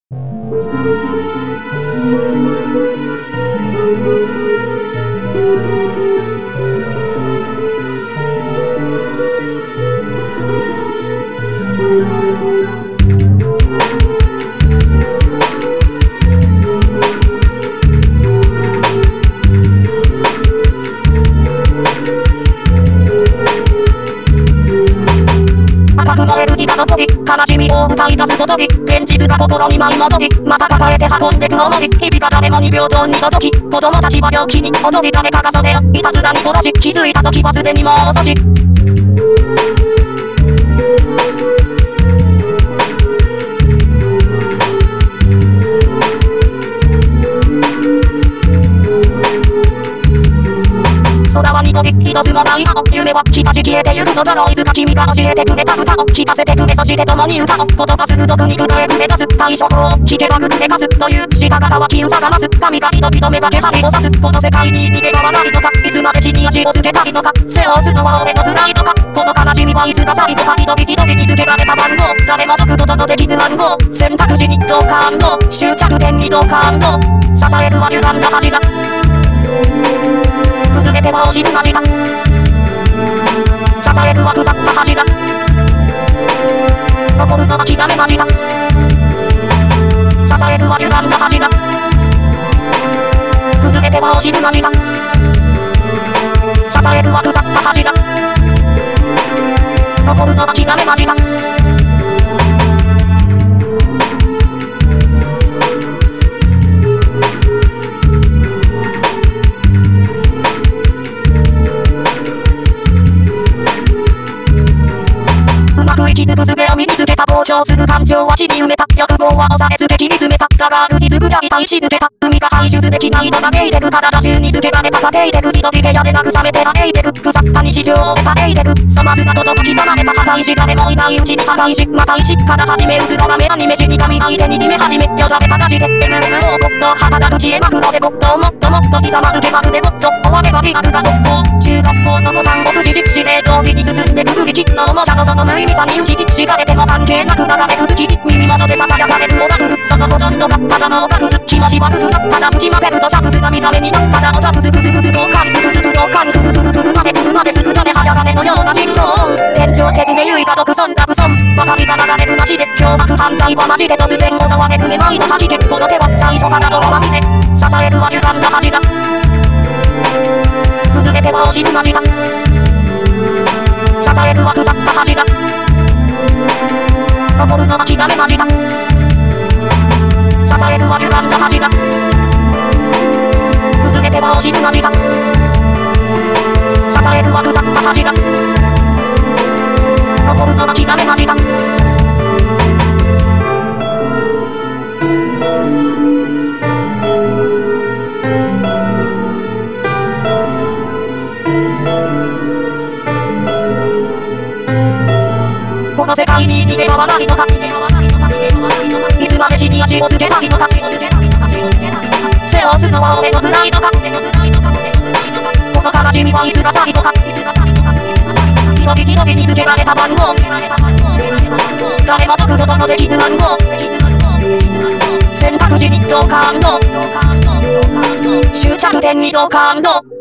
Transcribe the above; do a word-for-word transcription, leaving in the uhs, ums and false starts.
赤く燃えるギタの鳥、悲しみを歌い出すことび、現実が心に舞い戻り、また抱えて運んでく思い、日々が誰もにびょうとにの時、子供たちは病気に踊り、誰かが袖をいたずらに殺し、気づいた時はすでにもう遅し。空はに飛び、一つもない青、夢は日立消えてゆくのだろう。いつか君が教えてくれた歌を聞かせてくれ、そして共に歌を言葉鋭くに歌えくれ出す対処法を聞けばくれかすという下方は気うさがます神が人々めがけ針を刺すこの世界に逃げ場はないのかいつまで地に足をつけたいのか背負うのは俺のプライドかこの悲しみはいつか最後か一人一人につけられた番号誰も解くことのできぬ暗号選択肢に同感の終着点に同感の支えるは歪んだ柱崩れては落ちる間近支えるは腐った柱残るのは極め間近支えるは歪んだ柱崩れては落ちる間近支えるは腐った柱残るのは極め間近生き抜く術を身につけた膨張する感情は死に埋めた欲望は抑えつけ切り詰めたガガールにつぶやいた石抜けた海が排出できないのが嘆いてる体中につけられた嘆いてる人々やで慰めて嘆いてる腐った日常を嘆いてる粗末などと刻まれた破壊し誰もいないうちに破壊しまた一から始めうつろがめアニメ死に神相手に決め始めよだれたなしで エムエムオー ゴッド肌が口へマクロでゴッドもっともっと刻まずけまるでゴッド終わればリアルが速攻中学校のボタンをくじ実施で通りに進んでくぐりきのおもちゃのその無意味さに打ちしがれても関係なく流れる月耳元で囁かれるオラフルそのほとんどがただのオタクズ気持ち悪くなったら口までるとシャクズが見た目になったらオタクズグズグズ同感ズグズグ同感クルクルクルまでクルまですぐだね早金のような心臓天井天で優雅独尊ラブソン分かりが流れる街で脅迫犯罪はマジで突然襲われるめまいの吐き気この手は最初から泥まみれ支えるは歪んだ柱崩れては落ちる間近支えるは腐った柱残るのは極め間近支えるは歪んだ柱崩れては落ちる間近支えるは腐った柱残るのは極め間近この世界に逃げ場はないのかいつまで地に足をつけたいのか背負うのは俺のプライドかこの悲しみはいつが最後かひとびひとびにつけられた番号誰も解くことのできぬ暗号選択肢に同感の終着点に同感の